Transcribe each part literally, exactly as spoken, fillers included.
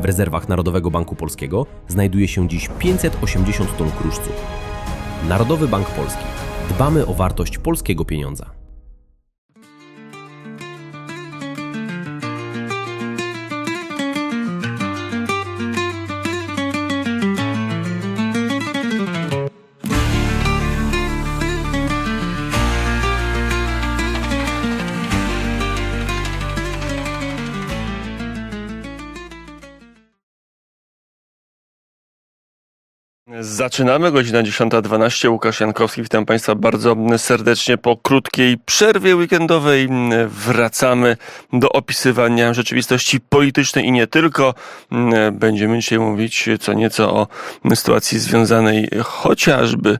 W rezerwach Narodowego Banku Polskiego znajduje się dziś pięćset osiemdziesiąt ton kruszców. Narodowy Bank Polski. Dbamy o wartość polskiego pieniądza. Zaczynamy, godzina dziesiąta dwanaście. Łukasz Jankowski, witam Państwa bardzo serdecznie. Po krótkiej przerwie weekendowej wracamy do opisywania rzeczywistości politycznej i nie tylko. Będziemy dzisiaj mówić co nieco o sytuacji związanej chociażby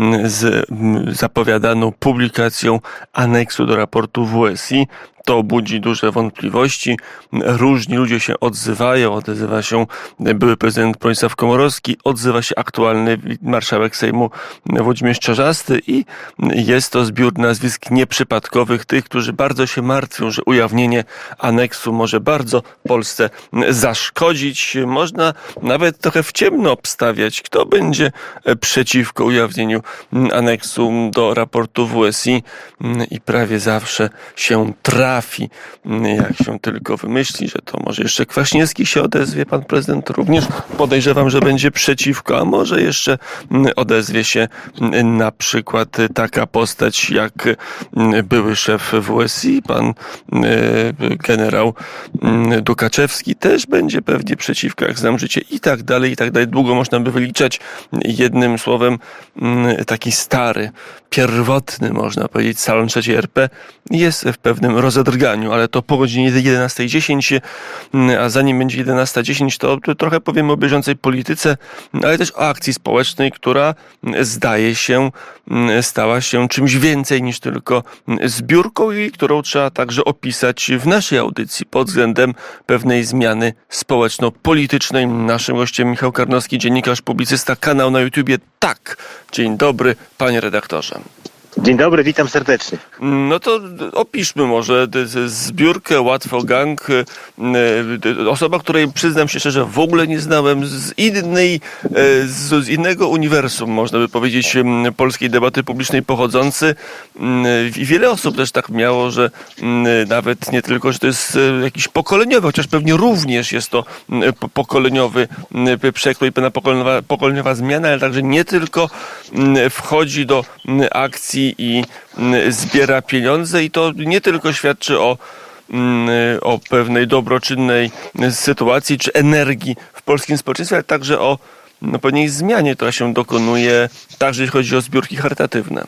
z zapowiadaną publikacją aneksu do raportu W S I. To budzi duże wątpliwości. Różni ludzie się odzywają. Odzywa się były prezydent Bronisław Komorowski, odzywa się aktualny marszałek Sejmu Włodzimierz Czarzasty i jest to zbiór nazwisk nieprzypadkowych, tych, którzy bardzo się martwią, że ujawnienie aneksu może bardzo Polsce zaszkodzić. Można nawet trochę w ciemno obstawiać, kto będzie przeciwko ujawnieniu aneksu do raportu W S I i prawie zawsze się trafi. Trafi, jak się tylko wymyśli, że to może jeszcze Kwaśniewski się odezwie, pan prezydent również podejrzewam, że będzie przeciwko, a może jeszcze odezwie się na przykład taka postać jak były szef W S I, pan generał Dukaczewski też będzie pewnie przeciwko, jak znam życie i tak dalej, i tak dalej. Długo można by wyliczać. Jednym słowem taki stary, pierwotny, można powiedzieć, salon trzeciej R P jest w pewnym rozedrganiu, ale to po godzinie jedenastej dziesięć, a zanim będzie jedenasta dziesięć, to trochę powiemy o bieżącej polityce, ale też o akcji społecznej, która zdaje się stała się czymś więcej niż tylko zbiórką i którą trzeba także opisać w naszej audycji pod względem pewnej zmiany społeczno-politycznej. Naszym gościem Michał Karnowski, dziennikarz, publicysta, kanał na YouTubie Tak. Dzień dobry, panie redaktorze. Dzień dobry, witam serdecznie. No to opiszmy może zbiórkę Łatwo Gang. Osoba, której przyznam się szczerze w ogóle nie znałem, z innej, z innego uniwersum, można by powiedzieć, polskiej debaty publicznej pochodzący. I wiele osób też tak miało, że nawet nie tylko, że to jest jakiś pokoleniowy, chociaż pewnie również jest to pokoleniowy przekrój, pewna pokoleniowa, pokoleniowa zmiana, ale także nie tylko wchodzi do akcji i zbiera pieniądze i to nie tylko świadczy o, o pewnej dobroczynnej sytuacji czy energii w polskim społeczeństwie, ale także o no, pewnej zmianie, która się dokonuje także jeśli chodzi o zbiórki charytatywne.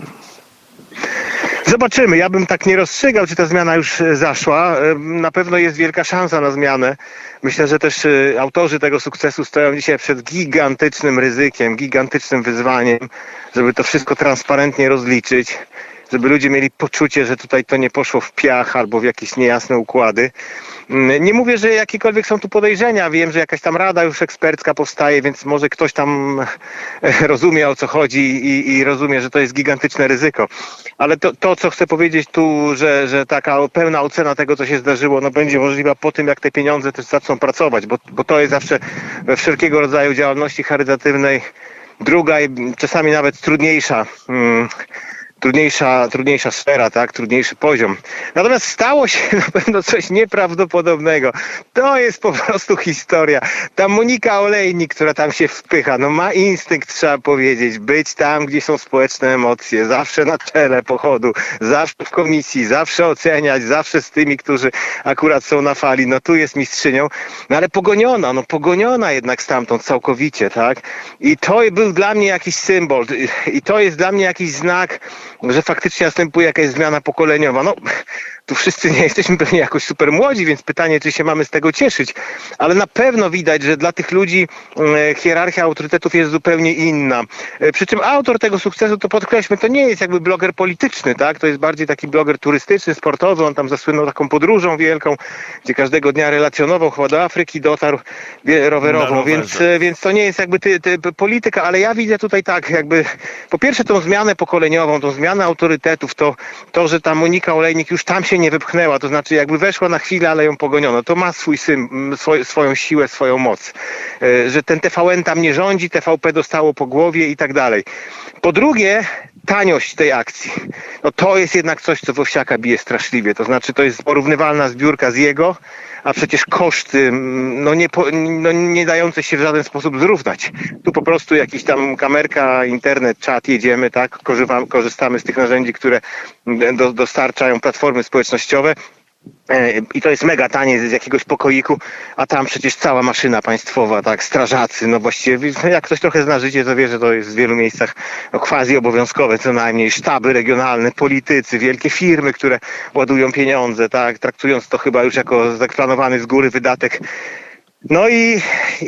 Zobaczymy. Ja bym tak nie rozstrzygał, czy ta zmiana już zaszła. Na pewno jest wielka szansa na zmianę. Myślę, że też autorzy tego sukcesu stoją dzisiaj przed gigantycznym ryzykiem, gigantycznym wyzwaniem, żeby to wszystko transparentnie rozliczyć, żeby ludzie mieli poczucie, że tutaj to nie poszło w piach albo w jakieś niejasne układy. Nie mówię, że jakiekolwiek są tu podejrzenia. Wiem, że jakaś tam rada już ekspercka powstaje, więc może ktoś tam rozumie, o co chodzi i, i rozumie, że to jest gigantyczne ryzyko. Ale to, to co chcę powiedzieć tu, że, że taka pełna ocena tego, co się zdarzyło, no będzie możliwa po tym, jak te pieniądze też zaczną pracować, bo, bo to jest zawsze we wszelkiego rodzaju działalności charytatywnej druga i czasami nawet trudniejsza hmm, Trudniejsza, trudniejsza sfera, tak? Trudniejszy poziom. Natomiast stało się na pewno coś nieprawdopodobnego. To jest po prostu historia. Ta Monika Olejnik, która tam się wpycha, no ma instynkt, trzeba powiedzieć, być tam, gdzie są społeczne emocje, zawsze na czele pochodu, zawsze w komisji, zawsze oceniać, zawsze z tymi, którzy akurat są na fali. No tu jest mistrzynią, no ale pogoniona, no pogoniona jednak stamtąd całkowicie, tak? I to był dla mnie jakiś symbol i to jest dla mnie jakiś znak, że faktycznie następuje jakaś zmiana pokoleniowa. No, tu wszyscy nie jesteśmy pewnie jakoś super młodzi, więc pytanie, czy się mamy z tego cieszyć. Ale na pewno widać, że dla tych ludzi e, hierarchia autorytetów jest zupełnie inna. E, przy czym autor tego sukcesu, to podkreślmy, to nie jest jakby bloger polityczny, tak? To jest bardziej taki bloger turystyczny, sportowy. On tam zasłynął taką podróżą wielką, gdzie każdego dnia relacjonował, chyba do Afryki dotarł wie, rowerową, więc, e, więc to nie jest jakby ty, ty, polityka, ale ja widzę tutaj tak, jakby po pierwsze tą zmianę pokoleniową, tą zmianę autorytetów, to, to, że ta Monika Olejnik już tam się nie wypchnęła, to znaczy jakby weszła na chwilę, ale ją pogoniono, to ma swój sym, swoj, swoją siłę, swoją moc. Że ten T V N tam nie rządzi, T V P dostało po głowie i tak dalej. Po drugie, taniość tej akcji. No to jest jednak coś, co Owsiaka bije straszliwie. To znaczy, to jest porównywalna zbiórka z jego, a przecież koszty, no nie, no nie dające się w żaden sposób zrównać. Tu po prostu jakiś tam kamerka, internet, czat, jedziemy, tak, korzystamy z tych narzędzi, które do, dostarczają platformy społecznościowe. I to jest mega tanie z jakiegoś pokoiku, a tam przecież cała maszyna państwowa, tak, strażacy, no właściwie, jak ktoś trochę zna życie, to wie, że to jest w wielu miejscach no, quasi obowiązkowe, co najmniej sztaby regionalne, politycy, wielkie firmy, które ładują pieniądze, tak, traktując to chyba już jako zaplanowany z góry wydatek. No i,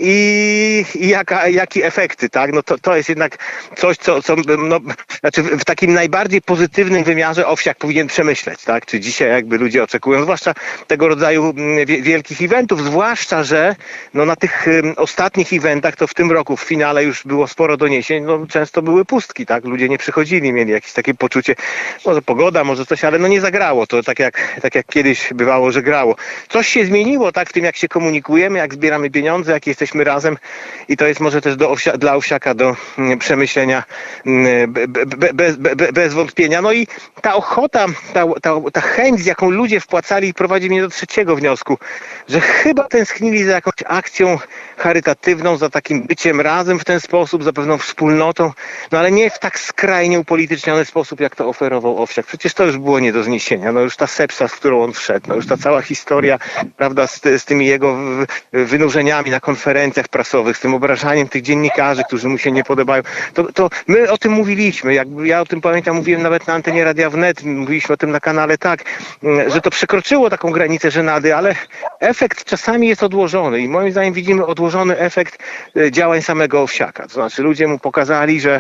i, i jaka, jakie efekty, tak? No to, to jest jednak coś, co, co no, znaczy w takim najbardziej pozytywnym wymiarze Owsiak powinien przemyśleć, tak? Czy dzisiaj jakby ludzie oczekują, zwłaszcza tego rodzaju wielkich eventów, zwłaszcza, że no na tych ostatnich eventach, to w tym roku w finale już było sporo doniesień, no często były pustki, tak? Ludzie nie przychodzili, mieli jakieś takie poczucie, może pogoda, może coś, ale no nie zagrało to tak jak, tak jak kiedyś bywało, że grało. Coś się zmieniło, tak? W tym jak się komunikujemy, jak zbieramy zbieramy pieniądze, jak jesteśmy razem i to jest może też do Owsia, dla Owsiaka do przemyślenia be, be, be, be, bez wątpienia. No i ta ochota, ta, ta, ta chęć, z jaką ludzie wpłacali, prowadzi mnie do trzeciego wniosku, że chyba tęsknili za jakąś akcją charytatywną, za takim byciem razem w ten sposób, za pewną wspólnotą, no ale nie w tak skrajnie upolityczniony sposób, jak to oferował Owsiak. Przecież to już było nie do zniesienia. No już ta sepsa, w którą on wszedł, no już ta cała historia, prawda, z, z tymi jego wynurzeniami na konferencjach prasowych, z tym obrażaniem tych dziennikarzy, którzy mu się nie podobają. To, to my o tym mówiliśmy. Jak, ja o tym pamiętam, mówiłem nawet na antenie Radia Wnet, mówiliśmy o tym na kanale Tak, że to przekroczyło taką granicę żenady, ale efekt czasami jest odłożony i moim zdaniem widzimy odłożony efekt działań samego Owsiaka. To znaczy ludzie mu pokazali, że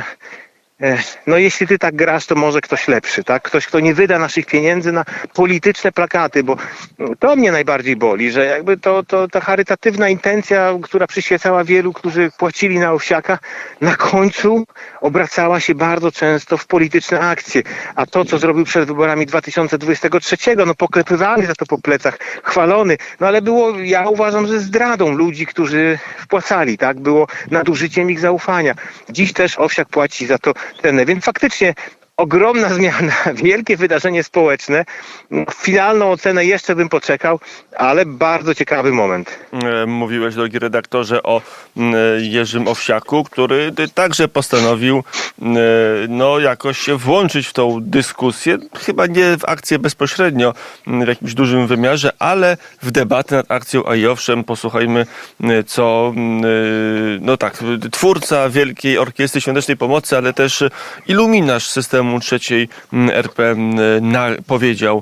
no jeśli ty tak grasz, to może ktoś lepszy, tak? Ktoś, kto nie wyda naszych pieniędzy na polityczne plakaty, bo to mnie najbardziej boli, że jakby to, to ta charytatywna intencja, która przyświecała wielu, którzy płacili na Owsiaka, na końcu obracała się bardzo często w polityczne akcje. A to, co zrobił przed wyborami dwa tysiące dwudziestego trzeciego, no poklepywany za to po plecach, chwalony, no ale było, ja uważam, że zdradą ludzi, którzy wpłacali, tak? Było nadużyciem ich zaufania. Dziś też Owsiak płaci za to cenę, więc faktycznie ogromna zmiana, wielkie wydarzenie społeczne. Finalną ocenę jeszcze bym poczekał, ale bardzo ciekawy moment. Mówiłeś, drogi redaktorze, o Jerzym Owsiaku, który także postanowił no, jakoś się włączyć w tą dyskusję, chyba nie w akcję bezpośrednio w jakimś dużym wymiarze, ale w debatę nad akcją, a i owszem, posłuchajmy, co no tak, twórca Wielkiej Orkiestry Świątecznej Pomocy, ale też iluminarz systemu trzeciej R P na, powiedział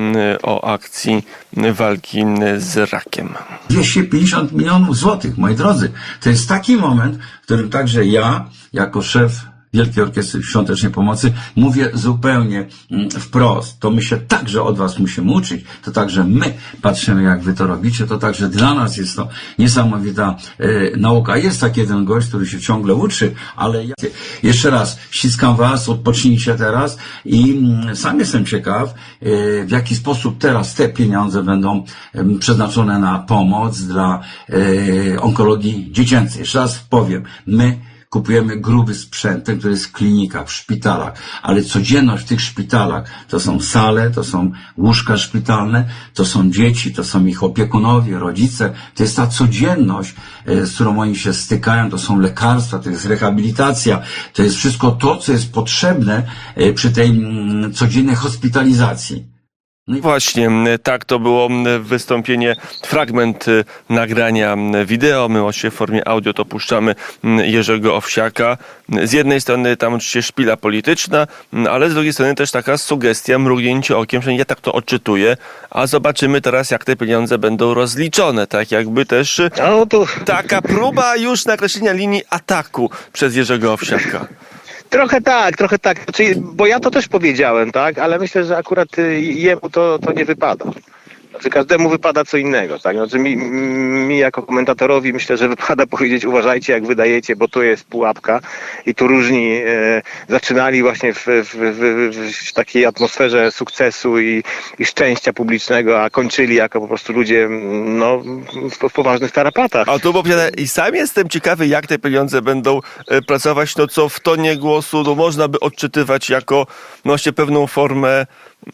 o akcji walki z rakiem. dwieście pięćdziesiąt milionów złotych, moi drodzy. To jest taki moment, w którym także ja, jako szef Wielkiej Orkiestry Świątecznej Pomocy, mówię zupełnie wprost. To my się także od was musimy uczyć. To także my patrzymy, jak wy to robicie. To także dla nas jest to niesamowita e, nauka. Jest taki jeden gość, który się ciągle uczy, ale ja jeszcze raz ściskam was, odpocznijcie teraz i mm, sam jestem ciekaw, e, w jaki sposób teraz te pieniądze będą e, przeznaczone na pomoc dla e, onkologii dziecięcej. Jeszcze raz powiem, my kupujemy gruby sprzęt, ten, który jest w klinikach, w szpitalach, ale codzienność w tych szpitalach to są sale, to są łóżka szpitalne, to są dzieci, to są ich opiekunowie, rodzice. To jest ta codzienność, z którą oni się stykają, to są lekarstwa, to jest rehabilitacja, to jest wszystko to, co jest potrzebne przy tej codziennej hospitalizacji. No i właśnie, tak to było wystąpienie, fragment nagrania wideo. My oczywiście w formie audio to puszczamy Jerzego Owsiaka. Z jednej strony tam oczywiście szpila polityczna, ale z drugiej strony też taka sugestia, mrugnięcie okiem, że ja tak to odczytuję, a zobaczymy teraz, jak te pieniądze będą rozliczone. Tak jakby też No to... taka próba już nakreślenia linii ataku przez Jerzego Owsiaka. Trochę tak, trochę tak, znaczy, bo ja to też powiedziałem, tak, ale myślę, że akurat jemu to, to nie wypada. Znaczy każdemu wypada co innego, tak? Znaczy mi, mi jako komentatorowi myślę, że wypada powiedzieć uważajcie jak wydajecie, bo to jest pułapka i tu różni e, zaczynali właśnie w, w, w, w takiej atmosferze sukcesu i, i szczęścia publicznego, a kończyli jako po prostu ludzie no, w, w poważnych tarapatach. A tu bo i sam jestem ciekawy, jak te pieniądze będą e, pracować, no co w tonie głosu no, można by odczytywać jako no, właśnie pewną formę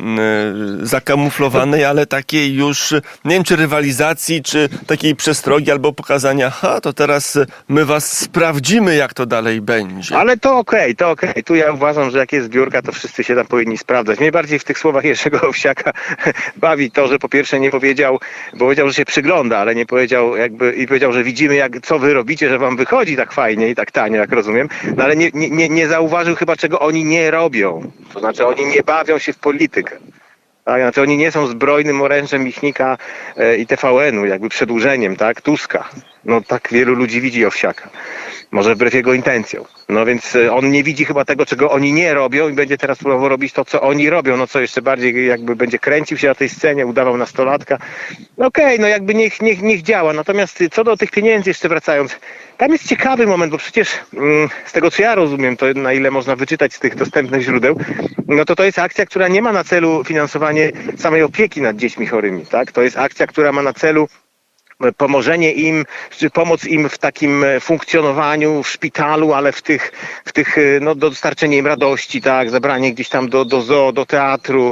zakamuflowanej, ale takiej już, nie wiem, czy rywalizacji, czy takiej przestrogi, albo pokazania, ha, to teraz my was sprawdzimy, jak to dalej będzie. Ale to okej, okay, to okej. Okay. Tu ja uważam, że jak jest zbiórka, to wszyscy się tam powinni sprawdzać. Mnie bardziej w tych słowach Jerzego Owsiaka bawi to, że po pierwsze nie powiedział, bo powiedział, że się przygląda, ale nie powiedział jakby, i powiedział, że widzimy, jak, co wy robicie, że wam wychodzi tak fajnie i tak tanio, jak rozumiem, no ale nie, nie, nie zauważył chyba, czego oni nie robią. To znaczy, oni nie bawią się w politykę. Tak, znaczy oni nie są zbrojnym orężem Michnika e, i T V N-u, jakby przedłużeniem, tak, Tuska. No tak wielu ludzi widzi Owsiaka. Może wbrew jego intencjom. No więc e, on nie widzi chyba tego, czego oni nie robią i będzie teraz próbował robić to, co oni robią. No co jeszcze bardziej jakby będzie kręcił się na tej scenie, udawał nastolatka. No okej, okay, no jakby niech, niech, niech działa. Natomiast co do tych pieniędzy jeszcze wracając, tam jest ciekawy moment, bo przecież mm, z tego, co ja rozumiem, to na ile można wyczytać z tych dostępnych źródeł, no to to jest akcja, która nie ma na celu finansowanie samej opieki nad dziećmi chorymi, tak? To jest akcja, która ma na celu pomożenie im, czy pomoc im w takim funkcjonowaniu w szpitalu, ale w tych, w tych no dostarczenie im radości, tak, zabranie gdzieś tam do, do zoo, do teatru,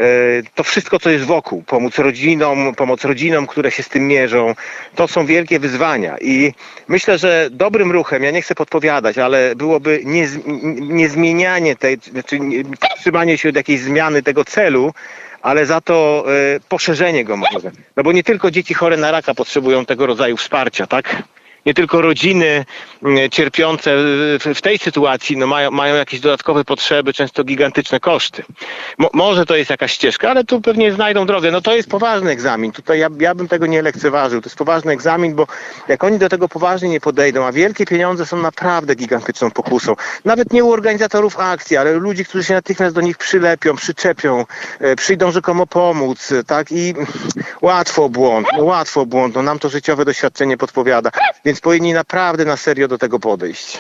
to wszystko, co jest wokół, pomóc rodzinom, pomoc rodzinom, które się z tym mierzą, to są wielkie wyzwania i myślę, że dobrym ruchem, ja nie chcę podpowiadać, ale byłoby nie, nie zmienianie tej, znaczy trzymanie się od jakiejś zmiany tego celu, ale za to y, poszerzenie go może. No bo nie tylko dzieci chore na raka potrzebują tego rodzaju wsparcia, tak? Nie tylko rodziny y, cierpiące w, w tej sytuacji no mają, mają jakieś dodatkowe potrzeby, często gigantyczne koszty. Mo, może to jest jakaś ścieżka, ale tu pewnie znajdą drogę. No to jest poważny egzamin. Tutaj ja, ja bym tego nie lekceważył. To jest poważny egzamin, bo jak oni do tego poważnie nie podejdą, a wielkie pieniądze są naprawdę gigantyczną pokusą. Nawet nie u organizatorów akcji, ale u ludzi, którzy się natychmiast do nich przylepią, przyczepią, y, przyjdą rzekomo pomóc, tak? I łatwo błąd, no łatwo błąd. No nam to życiowe doświadczenie podpowiada. Więc powinni naprawdę na serio do tego podejść.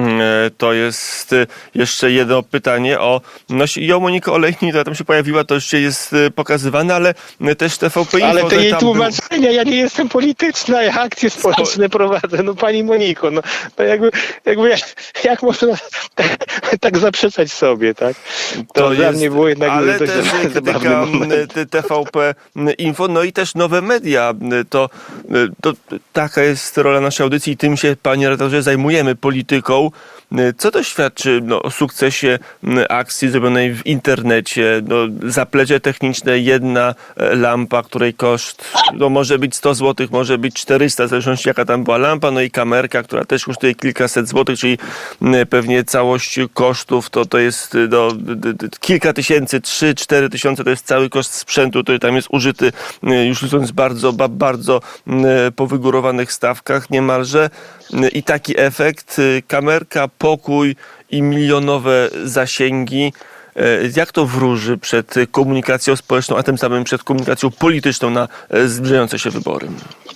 To jest jeszcze jedno pytanie o, no i o Monikę Olejnik, która tam się pojawiła, to jeszcze jest pokazywane, ale też T V P Info. Ale te jej tam tłumaczenia, był... ja nie jestem polityczna, ja akcje społeczne prowadzę, no pani Moniko, no to jakby, jakby jak, jak można tak, tak zaprzeczać sobie, tak? To, to dla jest, mnie było jednak ale dość też krytyka T V P Info, no i też nowe media, to, to taka jest rola naszej audycji i tym się, panie redaktorze, zajmujemy, polityką. Co to świadczy no, o sukcesie akcji zrobionej w internecie? No, zaplecze techniczne, jedna lampa, której koszt no, może być sto złotych, może być czterysta, w zależności jaka tam była lampa, no i kamerka, która też kosztuje kilkaset złotych, czyli pewnie całość kosztów to, to jest do, do, do, kilka tysięcy, trzy, cztery tysiące to jest cały koszt sprzętu, który tam jest użyty, już mówiąc bardzo, bardzo po wygórowanych stawkach niemalże. I taki efekt, kamerka, pokój i milionowe zasięgi. Jak to wróży przed komunikacją społeczną, a tym samym przed komunikacją polityczną na zbliżające się wybory?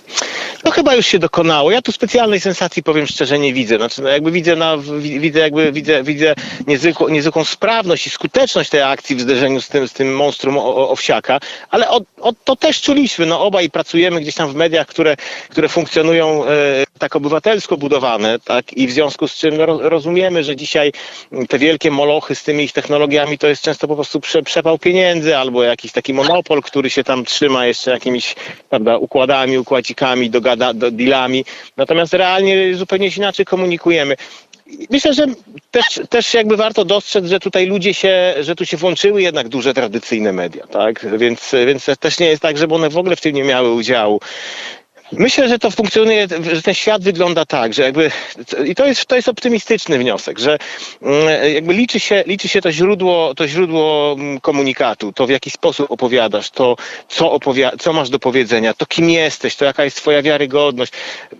No chyba już się dokonało. Ja tu specjalnej sensacji, powiem szczerze, nie widzę. Znaczy, no jakby widzę, na, widzę, jakby widzę, widzę niezwykłą, niezwykłą sprawność i skuteczność tej akcji w zderzeniu z tym, z tym monstrum Owsiaka, ale o, o, to też czuliśmy. No obaj pracujemy gdzieś tam w mediach, które, które funkcjonują e, tak obywatelsko budowane, tak, i w związku z czym no, rozumiemy, że dzisiaj te wielkie molochy z tymi ich technologiami to jest często po prostu prze, przepał pieniędzy albo jakiś taki monopol, który się tam trzyma jeszcze jakimiś, prawda, układami, układzikami, dogada, do, dealami. Natomiast realnie zupełnie inaczej komunikujemy. Myślę, że też, też jakby warto dostrzec, że tutaj ludzie się, że tu się włączyły jednak duże tradycyjne media, tak? Więc, więc też nie jest tak, żeby one w ogóle w tym nie miały udziału. Myślę, że to funkcjonuje, że ten świat wygląda tak, że jakby, i to jest, to jest optymistyczny wniosek, że jakby liczy się, liczy się to źródło, to źródło komunikatu, to w jaki sposób opowiadasz, to co, opowi- co masz do powiedzenia, to kim jesteś, to jaka jest twoja wiarygodność.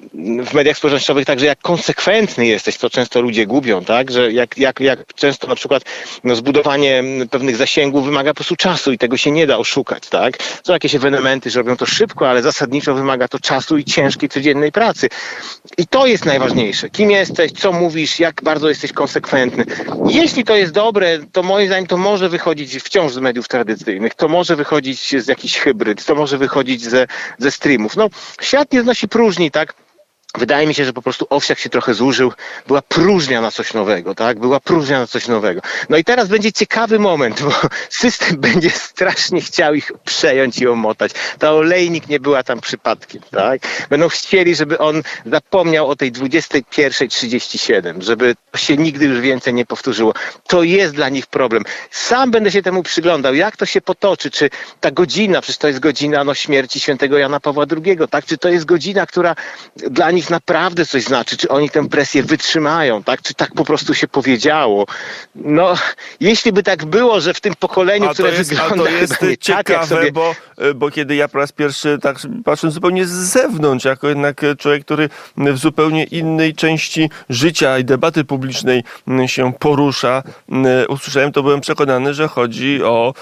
W mediach społecznościowych także jak konsekwentny jesteś, to często ludzie gubią, tak, że jak, jak, jak często na przykład no, zbudowanie pewnych zasięgów wymaga po prostu czasu i tego się nie da oszukać, tak. Są jakieś ewenementy, że robią to szybko, ale zasadniczo wymaga to czasu i ciężkiej, codziennej pracy. I to jest najważniejsze. Kim jesteś, co mówisz, jak bardzo jesteś konsekwentny. Jeśli to jest dobre, to moim zdaniem to może wychodzić wciąż z mediów tradycyjnych, to może wychodzić z jakichś hybryd, to może wychodzić ze, ze streamów. No, świat nie znosi próżni, tak? Wydaje mi się, że po prostu Owsiak się trochę zużył. Była próżnia na coś nowego, tak? Była próżnia na coś nowego. No i teraz będzie ciekawy moment, bo system będzie strasznie chciał ich przejąć i omotać. Ta Olejnik nie była tam przypadkiem, tak? Będą chcieli, żeby on zapomniał o tej dwudziestej pierwszej trzydzieści siedem, żeby to się nigdy już więcej nie powtórzyło. To jest dla nich problem. Sam będę się temu przyglądał, jak to się potoczy, czy ta godzina, przecież to jest godzina no, śmierci świętego Jana Pawła drugiego, tak? Czy to jest godzina, która dla nich naprawdę coś znaczy, czy oni tę presję wytrzymają, tak? Czy tak po prostu się powiedziało. No, jeśli by tak było, że w tym pokoleniu, a które jest, wygląda a to jest chyba nie ciekawe, tak, jak sobie... bo, bo kiedy ja po raz pierwszy tak patrzę zupełnie z zewnątrz, jako jednak człowiek, który w zupełnie innej części życia i debaty publicznej się porusza, usłyszałem, to byłem przekonany, że chodzi o,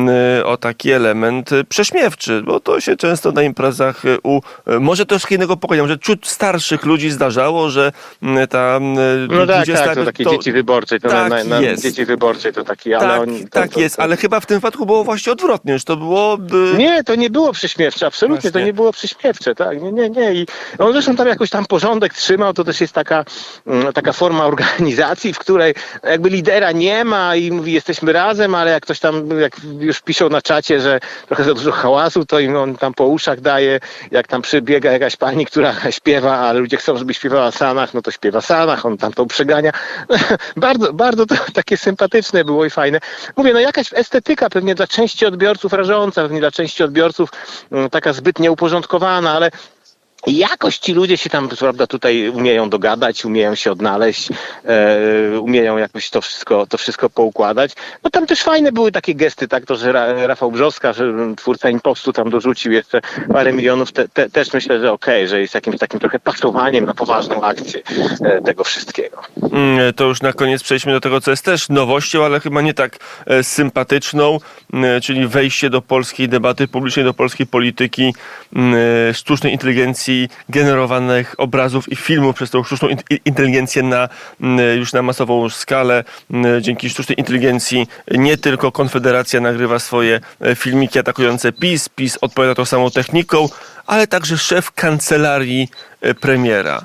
o taki element prześmiewczy, bo to się często na imprezach u może troszkę innego pokolenia, może ciut starszych ludzi zdarzało, że ta no tak, dwudziesta tak, to takie to, dzieci wyborcze, to tak na, na jest. dzieci wyborcze to taki, ale tak, oni... To, tak to, jest, to, ale chyba w tym wypadku było właśnie odwrotnie, że to było... Nie, to nie było prześmiewcze, absolutnie, Właśnie. to nie było prześmiewcze, tak, nie, nie, nie. I on zresztą tam jakoś tam porządek trzymał, to też jest taka, taka forma organizacji, w której jakby lidera nie ma i mówi, jesteśmy razem, ale jak ktoś tam, jak już piszą na czacie, że trochę za dużo hałasu, to im on tam po uszach daje, jak tam przybiega jakaś pani, która śpiewa, ale ludzie chcą, żeby śpiewała Sanach, no to śpiewa Sanach, on tam to przegania. bardzo, bardzo to takie sympatyczne było i fajne. Mówię, no jakaś estetyka pewnie dla części odbiorców rażąca, pewnie dla części odbiorców taka zbyt nieuporządkowana, ale jakoś ci ludzie się tam, prawda, tutaj umieją dogadać, umieją się odnaleźć, e, umieją jakoś to wszystko, to wszystko poukładać. No tam też fajne były takie gesty, tak, to, że Ra, Rafał Brzoska, że twórca Impostu tam dorzucił jeszcze parę milionów, te, te, też myślę, że okej, okay, że jest jakimś takim trochę pasowaniem na poważną akcję e, tego wszystkiego. To już na koniec przejdźmy do tego, co jest też nowością, ale chyba nie tak e, sympatyczną, e, czyli wejście do polskiej debaty publicznej, do polskiej polityki e, sztucznej inteligencji, generowanych obrazów i filmów przez tą sztuczną inteligencję na, już na masową skalę. Dzięki sztucznej inteligencji nie tylko Konfederacja nagrywa swoje filmiki atakujące PiS, PiS odpowiada tą samą techniką, ale także szef kancelarii premiera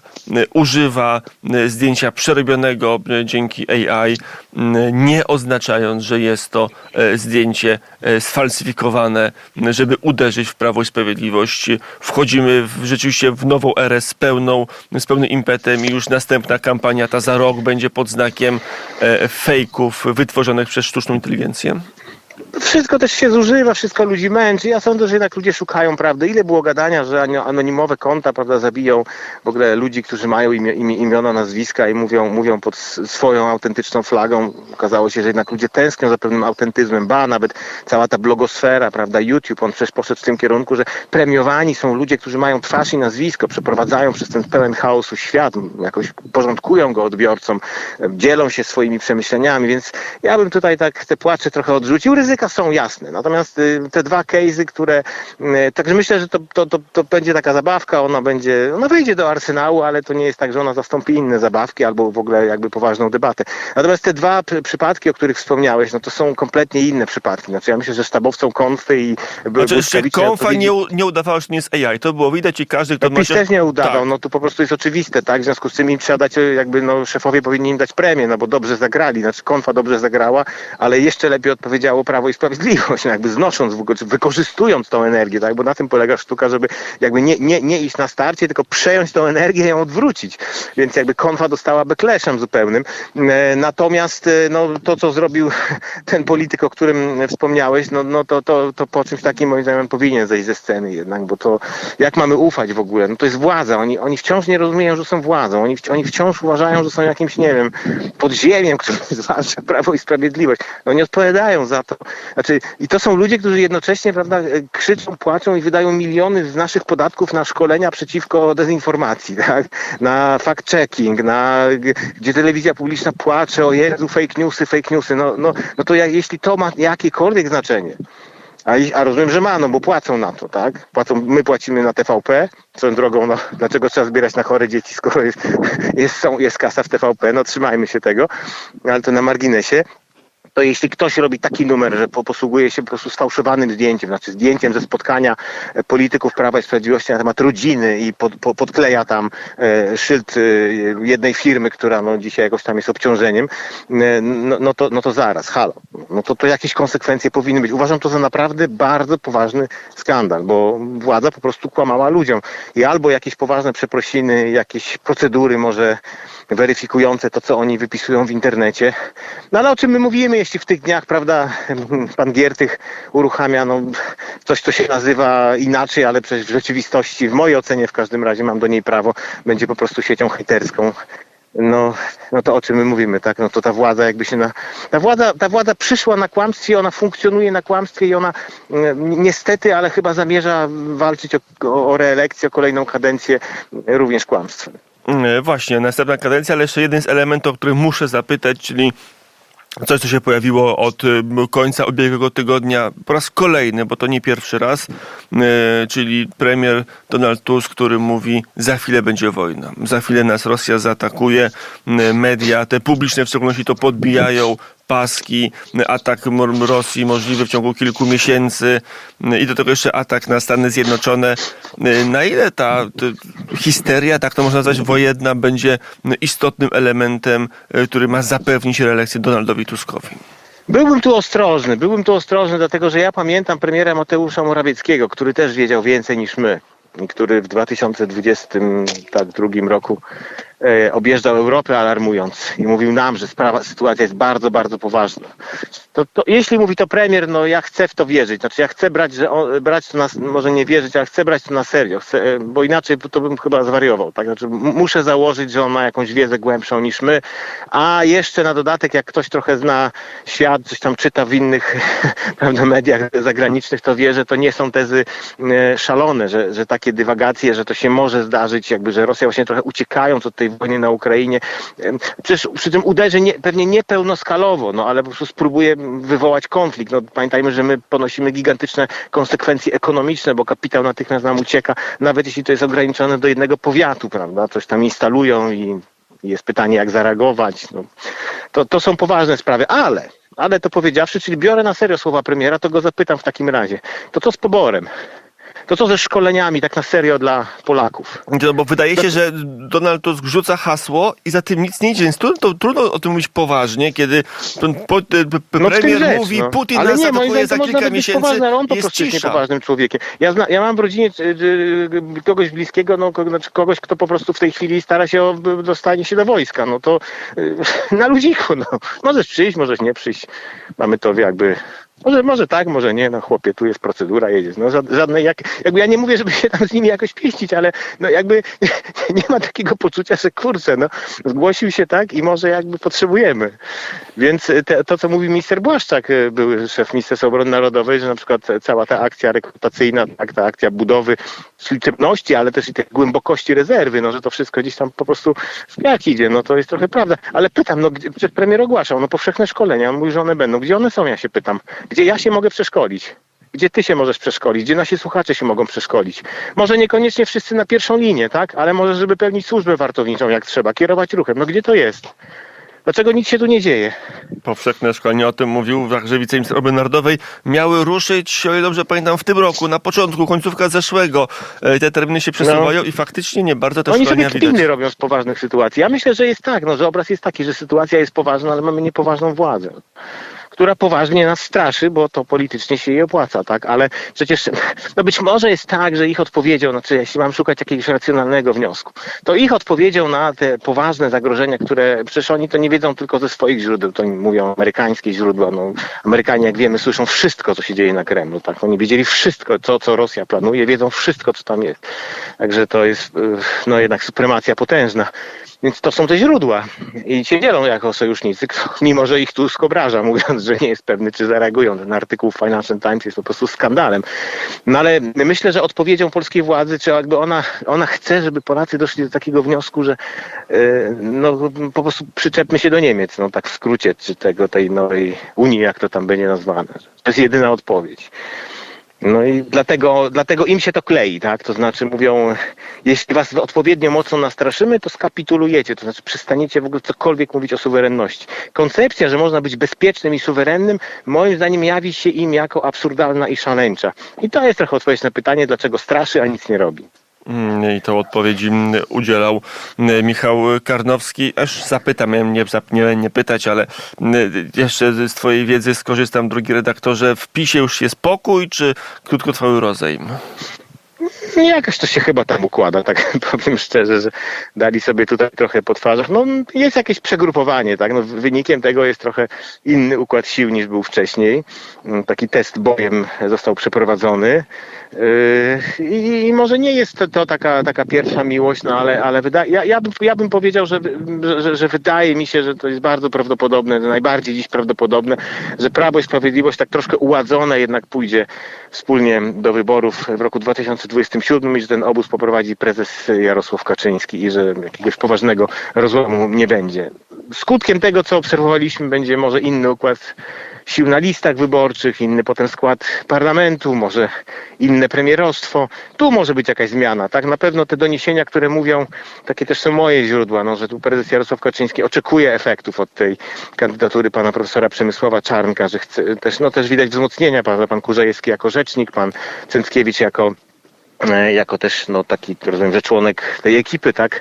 używa zdjęcia przerobionego dzięki A I, nie oznaczając, że jest to zdjęcie sfalsyfikowane, żeby uderzyć w Prawo i Sprawiedliwość. Wchodzimy w, rzeczywiście w nową erę z pełną, z pełnym impetem i już następna kampania ta za rok będzie pod znakiem fejków wytworzonych przez sztuczną inteligencję. Wszystko też się zużywa, wszystko ludzi męczy. Ja sądzę, że jednak ludzie szukają prawdy. Ile było gadania, że anonimowe konta, prawda, zabiją w ogóle ludzi, którzy mają imio, imiona, nazwiska i mówią, mówią pod swoją autentyczną flagą. Okazało się, że jednak ludzie tęsknią za pewnym autentyzmem. Ba, nawet cała ta blogosfera, prawda, YouTube, on przecież poszedł w tym kierunku, że premiowani są ludzie, którzy mają twarz i nazwisko, przeprowadzają przez ten pełen chaosu świat, jakoś porządkują go odbiorcom, dzielą się swoimi przemyśleniami, więc ja bym tutaj tak te płacze trochę odrzucił. Ryzyka są jasne, natomiast y, te dwa case'y, które, y, także myślę, że to, to, to, to będzie taka zabawka, ona będzie, ona wejdzie do arsenału, ale to nie jest tak, że ona zastąpi inne zabawki albo w ogóle jakby poważną debatę. Natomiast te dwa pr- przypadki, o których wspomniałeś, no to są kompletnie inne przypadki. Znaczy ja myślę, że sztabowcą Konfy i Znaczy jeszcze Konfa nie, nie udawało, że nie jest A I, to było widać i każdy, kto... No, PiS też nie udawał, tak. No to po prostu jest oczywiste, tak? W związku z tym im trzeba dać, jakby no szefowie powinni im dać premię, no bo dobrze zagrali, znaczy Konfa dobrze zagrała, ale jeszcze lepiej odpowiedziało Prawo i Sprawiedliwość, no jakby znosząc, czy wykorzystując tą energię, tak, bo na tym polega sztuka, żeby jakby nie, nie, nie iść na starcie, tylko przejąć tą energię i ją odwrócić. Więc jakby konfa dostała backlashem zupełnym. Natomiast no, to, co zrobił ten polityk, o którym wspomniałeś, no, no to, to, to po czymś takim moim zdaniem powinien zejść ze sceny jednak, bo to jak mamy ufać w ogóle? No to jest władza. Oni, oni wciąż nie rozumieją, że są władzą. Oni, oni wciąż uważają, że są jakimś, nie wiem, podziemiem, które zwalcza Prawo i Sprawiedliwość. No nie odpowiadają za to. Znaczy, i to są ludzie, którzy jednocześnie, prawda, krzyczą, płaczą i wydają miliony z naszych podatków na szkolenia przeciwko dezinformacji, tak? Na fact-checking, na, gdzie telewizja publiczna płacze, o Jezu, fake newsy, fake newsy. No, no, no to jak, jeśli to ma jakiekolwiek znaczenie, A, a rozumiem, że ma, no bo płacą na to, tak? Płacą, my płacimy na T V P, swoją drogą, no dlaczego trzeba zbierać na chore dzieci, skoro jest, jest, są, jest kasa w T V P, no trzymajmy się tego, ale to na marginesie. To jeśli ktoś robi taki numer, że posługuje się po prostu sfałszowanym zdjęciem, znaczy zdjęciem ze spotkania polityków Prawa i Sprawiedliwości na temat rodziny i pod, po, podkleja tam e, szyld e, jednej firmy, która no, dzisiaj jakoś tam jest obciążeniem, e, no, no, to, no to zaraz, halo. No to, to jakieś konsekwencje powinny być. Uważam to za naprawdę bardzo poważny skandal, bo władza po prostu kłamała ludziom. I albo jakieś poważne przeprosiny, jakieś procedury może weryfikujące to, co oni wypisują w internecie. No ale o czym my mówimy, jeśli w tych dniach, prawda, pan Giertych uruchamia no, coś, co się nazywa inaczej, ale przecież w rzeczywistości, w mojej ocenie w każdym razie, mam do niej prawo, będzie po prostu siecią hejterską. No, no to o czym my mówimy, tak? No to ta władza jakby się na... Ta władza, ta władza przyszła na kłamstwie, ona funkcjonuje na kłamstwie i ona niestety, ale chyba zamierza walczyć o, o reelekcję, o kolejną kadencję również kłamstwem. Właśnie, następna kadencja, ale jeszcze jeden z elementów, o którym muszę zapytać, czyli coś, co się pojawiło od końca ubiegłego tygodnia po raz kolejny, bo to nie pierwszy raz, czyli premier Donald Tusk, który mówi, za chwilę będzie wojna, za chwilę nas Rosja zaatakuje, media, te publiczne w szczególności to podbijają, paski, atak Rosji możliwy w ciągu kilku miesięcy i do tego jeszcze atak na Stany Zjednoczone. Na ile ta, ta histeria, tak to można nazwać, wojenna, będzie istotnym elementem, który ma zapewnić reelekcję Donaldowi Tuskowi? Byłbym tu ostrożny, byłbym tu ostrożny, dlatego że ja pamiętam premiera Mateusza Morawieckiego, który też wiedział więcej niż my, który w dwa tysiące dwudziestym drugim roku e, objeżdżał Europę alarmując i mówił nam, że sprawa, sytuacja jest bardzo, bardzo poważna. To, to, jeśli mówi to premier, no ja chcę w to wierzyć. Znaczy ja chcę brać, że on, brać to na, może nie wierzyć, ale chcę brać to na serio, chcę, bo inaczej to bym chyba zwariował. Tak? Znaczy, muszę założyć, że on ma jakąś wiedzę głębszą niż my, a jeszcze na dodatek, jak ktoś trochę zna świat, coś tam czyta w innych prawda, mediach zagranicznych, to wie, że to nie są tezy e, szalone, że, że takie dywagacje, że to się może zdarzyć, jakby, że Rosja właśnie trochę uciekając od tej wojny na Ukrainie, e, przecież przy tym uderzy nie, pewnie niepełnoskalowo, no ale po prostu spróbuje wywołać konflikt. No, pamiętajmy, że my ponosimy gigantyczne konsekwencje ekonomiczne, bo kapitał natychmiast nam ucieka, nawet jeśli to jest ograniczone do jednego powiatu, prawda? Coś tam instalują i jest pytanie, jak zareagować. No, to, to są poważne sprawy, ale, ale to powiedziawszy, czyli biorę na serio słowa premiera, to go zapytam w takim razie, to co z poborem? To co ze szkoleniami, tak na serio dla Polaków? No bo wydaje się, że Donald Tusk rzuca hasło i za tym nic nie idzie. Więc trudno, to, trudno o tym mówić poważnie, kiedy ten po, no premier rzecz, mówi, no. Putin ale nas nie, atakuje za kilka miesięcy, poważny, ale on po jest prostu jest cisza. niepoważnym człowiekiem. Ja, zna, ja mam w rodzinie kogoś bliskiego, no, znaczy kogoś, kto po prostu w tej chwili stara się o dostanie się do wojska. No to na ludziku, no. Możesz przyjść, możesz nie przyjść. Mamy to jakby... Może, może tak, może nie, no chłopie, tu jest procedura, jedziesz. No żadnej, jak, jakby ja nie mówię, żeby się tam z nimi jakoś pieścić, ale no jakby nie, nie ma takiego poczucia, że kurczę, no zgłosił się tak i może jakby potrzebujemy. Więc te, to, co mówi minister Błaszczak, były szef Ministerstwa Obrony Narodowej, że na przykład cała ta akcja rekrutacyjna, tak, ta akcja budowy liczebności, ale też i tej głębokości rezerwy, no że to wszystko gdzieś tam po prostu w piach idzie, no to jest trochę prawda. Ale pytam, no gdzie, przecież premier ogłaszał, no powszechne szkolenia, on mówi, że one będą. Gdzie one są, ja się pytam. Gdzie ja się mogę przeszkolić? Gdzie ty się możesz przeszkolić? Gdzie nasi słuchacze się mogą przeszkolić? Może niekoniecznie wszyscy na pierwszą linię, tak? Ale może, żeby pełnić służbę wartowniczą jak trzeba, kierować ruchem. No gdzie to jest? Dlaczego nic się tu nie dzieje? Powszechne szkolenie, o tym mówił także wiceminister obrony narodowej. Miały ruszyć, o ile dobrze pamiętam, w tym roku, na początku, końcówka zeszłego. Te terminy się przesuwają no. i faktycznie nie bardzo te Oni szkolenia widać. Oni sobie kpiny robią z poważnych sytuacji. Ja myślę, że jest tak, no, że obraz jest taki, że sytuacja jest poważna, ale mamy niepoważną władzę, która poważnie nas straszy, bo to politycznie się jej opłaca, tak? Ale przecież no być może jest tak, że ich odpowiedzią, znaczy jeśli mam szukać jakiegoś racjonalnego wniosku, to ich odpowiedzią na te poważne zagrożenia, które przecież oni to nie wiedzą tylko ze swoich źródeł, to im mówią amerykańskie źródła. No, Amerykanie, jak wiemy, słyszą wszystko, co się dzieje na Kremlu, tak? Oni wiedzieli wszystko, co, co Rosja planuje, wiedzą wszystko, co tam jest. Także to jest no jednak supremacja potężna. Więc to są te źródła i się dzielą jako sojusznicy, mimo że ich Tusk obraża, mówiąc, że nie jest pewny, czy zareagują. Ten artykuł w Financial Times jest po prostu skandalem. No ale myślę, że odpowiedzią polskiej władzy, czy jakby ona, ona chce, żeby Polacy doszli do takiego wniosku, że yy, no po prostu przyczepmy się do Niemiec, no tak w skrócie, czy tego, tej nowej Unii, jak to tam będzie nazwane. To jest jedyna odpowiedź. No i dlatego, dlatego im się to klei, tak? To znaczy mówią, jeśli was odpowiednio mocno nastraszymy, to skapitulujecie, to znaczy przestaniecie w ogóle cokolwiek mówić o suwerenności. Koncepcja, że można być bezpiecznym i suwerennym, moim zdaniem jawi się im jako absurdalna i szaleńcza. I to jest trochę odpowiedź na pytanie, dlaczego straszy, a nic nie robi. I tą odpowiedzi udzielał Michał Karnowski. Aż zapytam, miałem nie, nie, nie pytać, ale jeszcze z twojej wiedzy skorzystam, drugi redaktorze. W PiSie już jest pokój, czy krótkotrwały rozejm? Jakoś to się chyba tam układa, tak powiem szczerze, że dali sobie tutaj trochę po twarzach. No jest jakieś przegrupowanie, tak? No, wynikiem tego jest trochę inny układ sił niż był wcześniej. Taki test bojem został przeprowadzony. Yy, i, I może nie jest to, to taka, taka pierwsza miłość, no ale, ale wyda- ja, ja, bym, ja bym powiedział, że, że, że wydaje mi się, że to jest bardzo prawdopodobne, najbardziej dziś prawdopodobne, że Prawo i Sprawiedliwość tak troszkę uładzone jednak pójdzie wspólnie do wyborów w roku dwa tysiące dwudziestym siódmym i że ten obóz poprowadzi prezes Jarosław Kaczyński i że jakiegoś poważnego rozłamu nie będzie. Skutkiem tego, co obserwowaliśmy, będzie może inny układ sił na listach wyborczych, inny potem skład parlamentu, może inne premierostwo. Tu może być jakaś zmiana, tak? Na pewno te doniesienia, które mówią, takie też są moje źródła, no, że tu prezes Jarosław Kaczyński oczekuje efektów od tej kandydatury pana profesora Przemysława Czarnka, że chce też, no też widać wzmocnienia, pan, pan Kurzajewski jako rzecznik, pan Cęckiewicz jako jako też no taki, rozumiem, że członek tej ekipy, tak,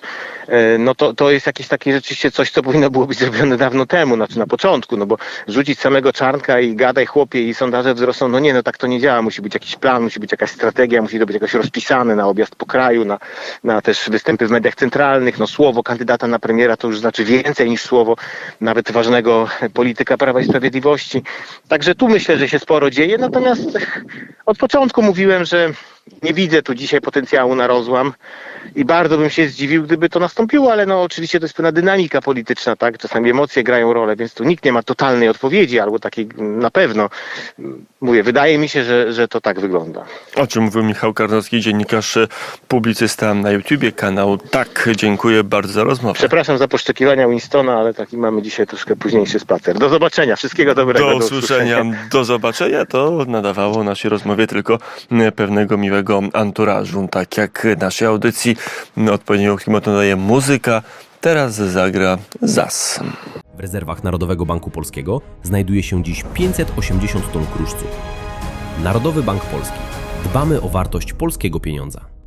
no to, to jest jakieś takie rzeczywiście coś, co powinno było być zrobione dawno temu, znaczy na początku, no bo rzucić samego Czarnka i gadaj chłopie i sondaże wzrosną, no nie, no tak to nie działa, musi być jakiś plan, musi być jakaś strategia, musi to być jakoś rozpisane na objazd po kraju, na, na też występy w mediach centralnych, no słowo kandydata na premiera to już znaczy więcej niż słowo nawet ważnego polityka Prawa i Sprawiedliwości, także tu myślę, że się sporo dzieje, natomiast od początku mówiłem, że nie widzę tu dzisiaj potencjału na rozłam i bardzo bym się zdziwił, gdyby to nastąpiło, ale no oczywiście to jest pewna dynamika polityczna, tak? Czasami emocje grają rolę, więc tu nikt nie ma totalnej odpowiedzi, albo takiej na pewno. Mówię, wydaje mi się, że, że to tak wygląda. O czym mówił Michał Karnowski, dziennikarz, publicysta na YouTubie, kanał Tak. Dziękuję bardzo za rozmowę. Przepraszam za poszczekiwania Winstona, ale taki mamy dzisiaj troszkę późniejszy spacer. Do zobaczenia, wszystkiego dobrego. Do, do usłyszenia, usłyszenia, do zobaczenia. To nadawało naszej rozmowie tylko pewnego miłego anturażu, tak jak naszej audycji odpowiedniego klimatu nadaje muzyka. Teraz zagra Zas. W rezerwach Narodowego Banku Polskiego znajduje się dziś pięćset osiemdziesiąt ton kruszców. Narodowy Bank Polski. Dbamy o wartość polskiego pieniądza.